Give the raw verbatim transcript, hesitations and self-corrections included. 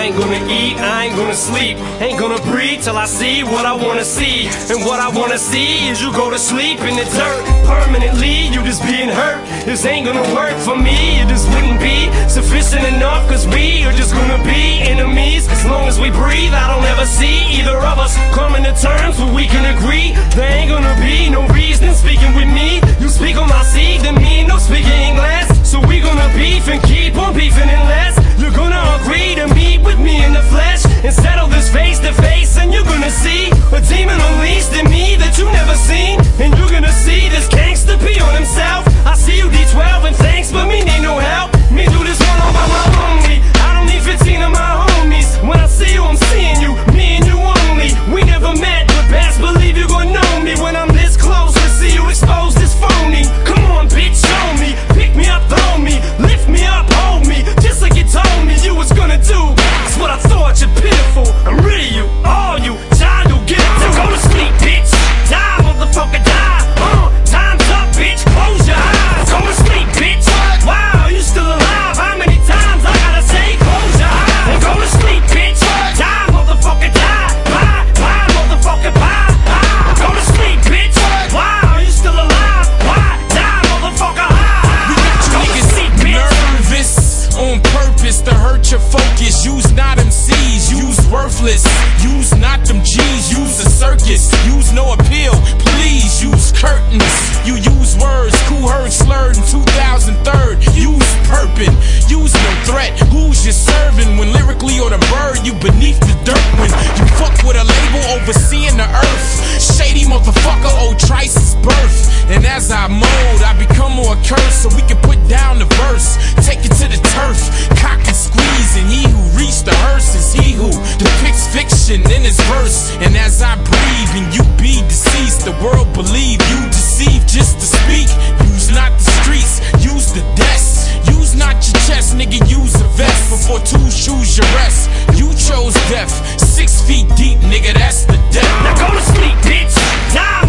I ain't gonna eat, I ain't gonna sleep, ain't gonna breathe till I see what I wanna see. And what I wanna see is you go to sleep in the dirt permanently, you just being hurt. This ain't gonna work for me, it just wouldn't be sufficient enough, cause we are just gonna be enemies. As long as we breathe, I don't ever see either of us coming to terms where we can agree. There ain't gonna be no reason speaking with me. You speak on my seed, then me no speaking English. So we gonna beef and keep on beefing unless you're gonna agree to meet with me in the flesh and settle this face to face. And you're gonna see a demon unleashed in me that you never seen. And you're gonna see this gangster pee on himself. I see you D twelve and thanks, but me need no help. Me do this one all by my only. I don't need fifteen of my homies. When I see you, I'm seeing you, me and you only. We never met, but best believe you gon' know me when I'm this close to see you expose this phony. Come on, bitch, show me. Pick me up, throw me, lift me up, hold me, just like you told me you was gonna do. That's what I thought, you're pitiful. I'm rid of you, all you, child, you get it. So go to sleep, bitch. Die, motherfucker, die. Uh, time's up, bitch. Close your eyes. Go to sleep, bitch. Wow, you still alive? How many times I gotta say close your eyes? And go to sleep, bitch. Die, motherfucker, die. Bye, bye, motherfucker, bye. Ah, go to sleep, bitch. Wow, you still alive? Why? Die, motherfucker. On purpose to hurt your focus. Use not M Cs, use worthless. Use not them G's, use a circus. Use no appeal, please use curtains. You use words, cool heard slurred in two thousand three. Use purping, use no threat. Who's you serving when lyrically or the bird you beneath the dirt? When you fuck with a label overseeing the earth. Shady motherfucker, old Trice's birth. And as I mold, I become more cursed so we can put down the verse. Take it to the turf, cock and squeeze. And he who reached the hearse is he who depicts fiction in his verse. And as I breathe and you be deceased, the world believe you deceive just to speak. Use not the streets, use the desk. Use not your chest, nigga, use a vest. Before two shoes your rest. You chose death, six feet deep, nigga, that's the death. Now go to sleep, bitch. Die.